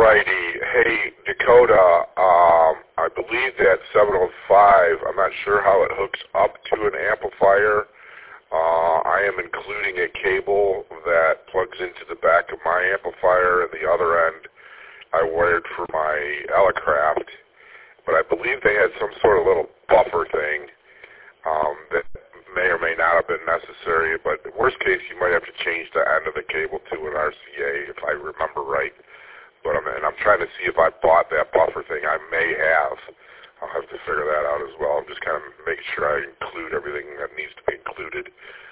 righty. Hey, Dakota, I believe that 705, I'm not sure how it hooks up to an amplifier. I am including a cable that plugs into the back of my amplifier, and the other end I wired for my Elecraft. But I believe they had some sort of little buffer thing that may or may not have been necessary. But in worst case, you might have to change the end of the cable to an RCA, if I remember right. But I'm trying to see if I bought that buffer thing. I may have. I'll have to figure that out as well. I'm just kind of making sure I include everything that needs to be included.